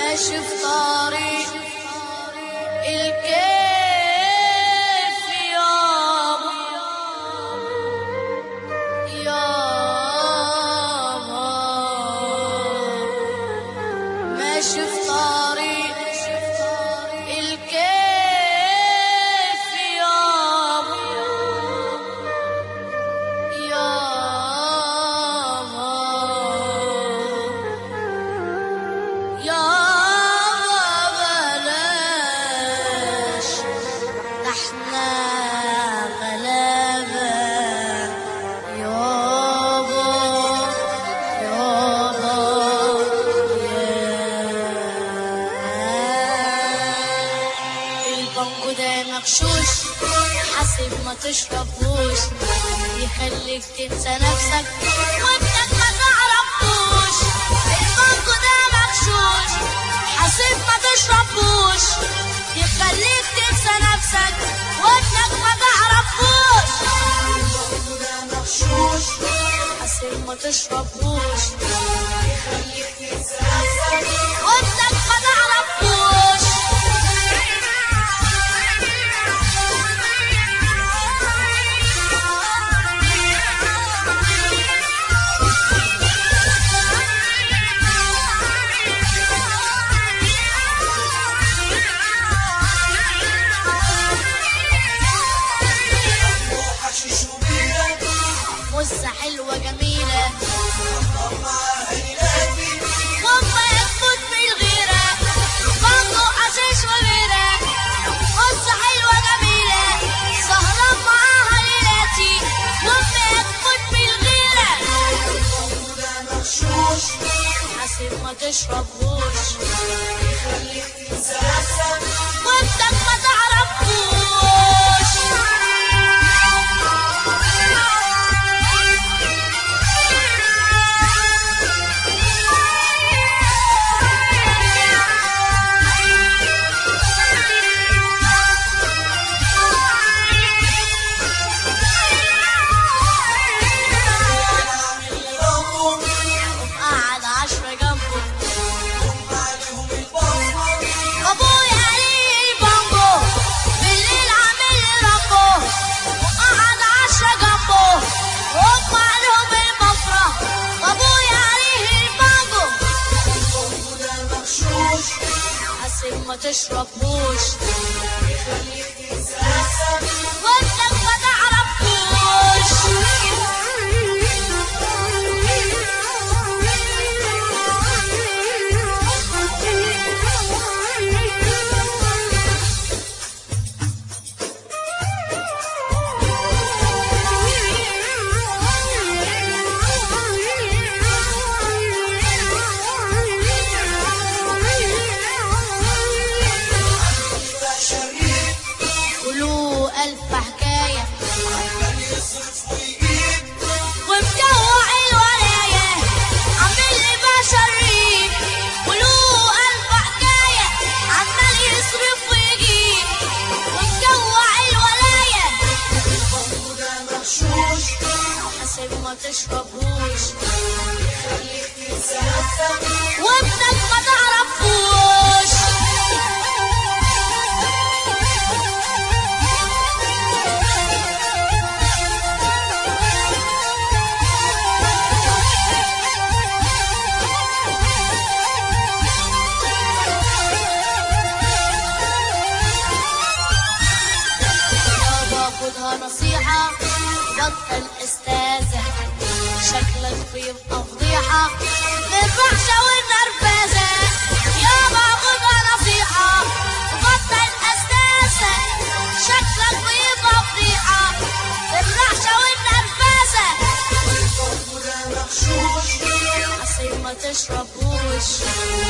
ماشي في طريق الكيف يابا يابا ماشي في طريق الكيف يابا يابا يابا بلاش ده احنا غلابة يابا يابا البانجو ده مغشوش حاسب ما تشربوش يخليك تنسى نفسك وابنك ما تعرفوش البانجو ده مغشوش حاسب ما تشربوش يخليك تنسى نفسك وابنك ما تعرفوش البانجو ده مغشوش حاسب ما تشربوش يخليك تنسى نفسك وابنك ما تعرفوش مزة حلوة جميلة وما يفوت بالغيرة بانجو حشيش وغيرة مزة حلوة جميلة سهران معاها ليلاتي وما يفوت بالغيرة البانجو ده مغشوش حاسب ما تشربوش يخليك تنسى نفسك وابنك ما تعرفوش ما تشربوش يخليك تنسى نفسك وابنك ما تعرفوش ألف حكاية ومجوع الولاية عمال يبقى شريك وله ألف حكاية عمال يصرف ويجيب ومجوع الولاية البانجو ده مغشوش حاسب ما تشربوش يخليك تنسى نفسك وابنك ما تعرفوش خدها نصيحة بطل استاذة شكلك بيبقى فضيحة بالرعشة والنرفزة يابا خدها نصيحة بطل استاذة شكلك بيبقى فضيحة بالرعشة والنرفزة البانجو ده مغشوش حاسب ما تشربوش